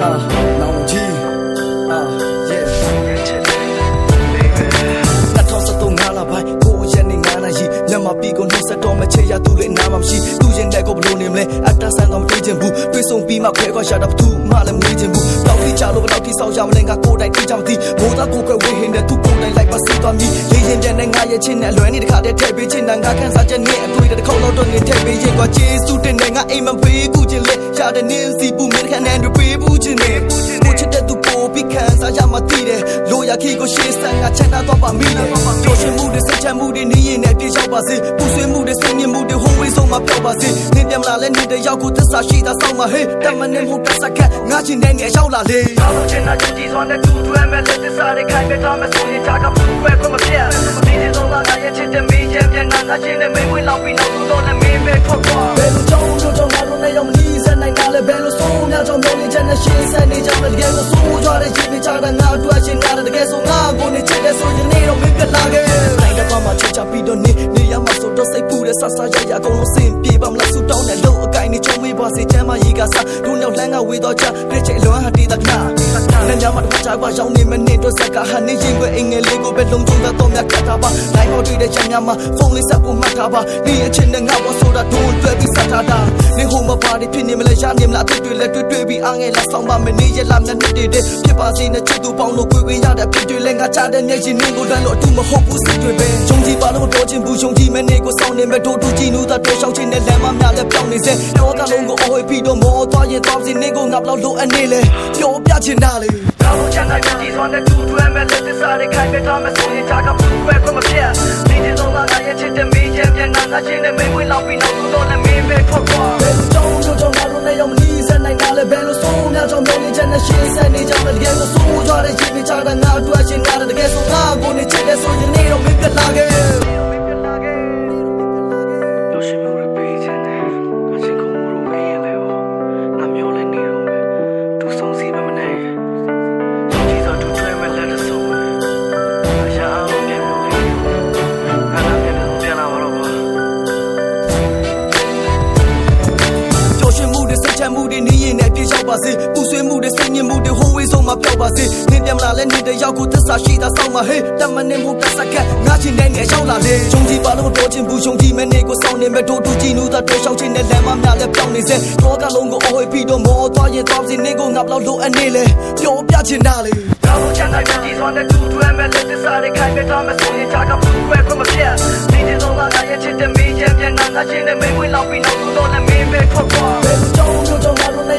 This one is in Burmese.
Long G yeah 2013ငါလာပိုင်း9ရက်နေ့9နာရီမြန်မာပြည်ကိုနှိစက်တော့မချေရသူလေးနားမှမရှိသူရင်တဲ့ကိုဘလို့နေမလဲအတဆန်တော့မတွေ့ချင်ဘူးတွေ့ဆုံပြီးမှခွဲခွာရှာတော့ဘူးမှလည်းမနေချင်ဘူးတောက်တိချလို့ဘလောက်တိဆောက်ရမလဲငါကိုယ်တိုင်သိချမသိမိုးသားကိုယ်ကွယ်ဝေဟင်းတဲ့သူကိုယ်တိုင်လိုက်ပါစေသွားမည်လေးရင်တဲ့ငါရဲ့ချင်းနဲ့အလွယ်နေတခါတည်းထည့်ပေးချင်တာငါခန်းစားချက်နဲ့အတွေ့တစ်ခေါက်တော့နေထည့်ပေးရင်ကွာကျေးဇူးတင်တဲ့ငါအိမ်မဖေးကူချင်းလေရှာတဲ့နင်းစီပူမင်းခန်းနဲ့ပေးဘူးချင်းနဲ့ကိုချစ်တဲ့သူကိုပြီးခန်းစားရမှသိတယ်လိုရခီကိုရှေ့ဆက်ငါချမ်းသာတော့ပါမိတယ်ကြော်ရှင်မှုတွေစိတ်ချမှုတွေနေရင်နဲ့တေးရောက်ပါစေပူဆွေးမှုတွေစိတ်မြင့်မှုတွေဟိုဝေးဆုံးမှာပြောက်ပါစေနင်းပြန်လာလဲနေတဲ့ရောက်ကိုသစ္စာရှိတာစောင့်ပါဟဲ့တမနဲ့မဟုတ်တဆက်ကငါချင်းတဲ့ငယ်ရောက်လာလေအားလုံးချင်တာချင်ကြီးစွာနဲ့တူတွဲမဲ့လက်သစ္စာတွေခိုင်ပြထားမဲ့ဆိုရင်ချာကဘူးခွဲခွဲမပြတ်ဒီဒီဆုံးကငါရဲ့ချစ်တဲ့မင်းရဲ့ပြန်ငါချင်းနဲ့မင်းဝင်လောက်ပြီးနောက်သူတော့လည်းမင်းပဲထွက်သွားဘယ်လိုကြောင့်ငါတို့နဲ့ရောက်မနီးစက်နိုင်တာလဲဘယ်လိုဆုံးများကြောင့်မျိုးလေးချက်နဲ့ရှင်းဆက်နေကြမယ်တကယ်လို့ဆိုးကြတဲ့ရှင်နေကြတဲ့ငါတို့အချင်းငါတကယ်ဆိုငါကိုနေချစ်တဲ့ဆိုရင်နေတော့မင်းပြလာခဲ့နိုင်တော့မှချစ်ချပြီးတော့နေရမှာဆိုတော့စိတ်ပူတဲ့ဆဆရရအကုန်လုံးစင်ပြေပါမလားဆူတောင်းတဲ့လို့အကိုင်းနေချုံမေးပါစေချမ်းမရေကစားတို့နောက်လမ်းကဝေတော့ချပြည့်ချေလွမ်းဟာတီးတကားနဲ့ညမှာတော့ချာပါရောင်းနေမနေတော့စက်ကဟာနေရင်ွယ်အင်္ဂလိပ်ကိုပဲလုံးချုံတော့မြတ်ကတာပါနိုင်တော့တွေ့တဲ့ချမ်းများမှာဖုန်းလေးဆက်ဖို့မှတ်ထားပါနေအချင်းနဲ့ငါဘောဆိုတာတို့တွေ့ပြီးဆက်ထားတာနေဟိုမှာပါဖြစ်နေမလဲရနေမလားတွေ့တွေ့လက်တွေ့ပြီးအားငယ်လက်ဆောင်ပါမနေရလာမျက်နှာတွေဖြစ်ပါစေနဲ့ချစ်သူပေါင်းလို့ကိုယ်ရတဲ့ဖြစ်တွေလဲငါချတဲ့မျက်ရှင်နေကိုတန်းလို့အတူမဟုတ်ဘူးစိတ်တွေပဲဂျုံကြီးပါလို့တော့ချင်းဘူးဂျုံကြီးမဲနေကိုစောင်းနေမဲ့တို့တူကြီးနူးသားတွေ့ရှောက်ချင်းနဲ့လမ်းမများလဲပြောင်းနေစေတော့ကလုံးကိုအဝေးပြီးတော့မောသွားရင်သွားစီနေကိုငါဘလောက်လိုအနေလဲပြောပြချင်တာလေတော့ချမ်းသာကြီးစွာနဲ့တူတွဲမဲ့လက်သစ္စာတွေခိုင်ပြထားမဲ့ဆိုရင်ချာကဘူးခွဲခွဲမပြတ်ဒီဒီဆုံးကငါရဲ့ချစ်တဲ့မင်းရဲ့ပြန်ငါချင်းနဲ့မင်းဝင်လောက်ပြီးနောက်သူတော့လည်းမင်းပဲထွက်သွားဘယ်လိုကြောင့်ငါတို့နဲ့ရောက်မနီးစက်နိုင်တာလဲဘယ်လိုဆုံးများကြောင့်မျိုးလေးချက်နဲ့ရှင်းဆက်နေကြမယ်တကယ်လို့ဆိုးကြတဲ့ရှင်နေကြတဲ့ငါတို့အချင်းငါတကယ်ဆိုငါကိုနေချစ်တဲ့ဆိုရင်နေတော့မင်းပြလာခဲ့မှုတွေနေရင်နဲ့ပြေရောက်ပါစေပူဆွေးမှုတွေစိတ်ညစ်မှုတွေဟိုဝေးဆုံးမှာပြောက်ပါစေနင်းပြန်လာလဲနေတဲ့ရောက်ကိုသစ္စာရှိတာစောင့်ပါဟဲ့တမနဲ့မဟုတ်တဆက်ကငါချင်းတဲ့ငယ်ရောက်လာလေဂျုံကြီးပါလို့တော့ချင်းဘူးဂျုံကြီးမဲနေကိုစောင့်နေမဲ့တို့တူကြီးနူးသားတွေ့ရှောက်ချင်းနဲ့လမ်းမများလဲပြောင်းနေစေတော့ကလုံးကိုအဝေးပြီးတော့မောသွားရင်သွားစီနေကိုငါဘလောက်လိုအနေလဲပြောပြချင်တာလေတော့ချမ်းသာကြီးစွာနဲ့တူတွဲမဲ့လက်သစ္စာတွေခိုင်ပြထားမဲ့ဆိုရင်ချာကဘူးခွဲခွဲမပြတ်ဒီဒီဆုံးကငါရဲ့ချစ်တဲ့မင်းရဲ့ပြန်ငါချင်းနဲ့မင်းဝင်လောက်ပြီးနောက်သူတော့လည်းမင်းပဲထွက်သွားဘယ်လိုကြောင့်ငါတို့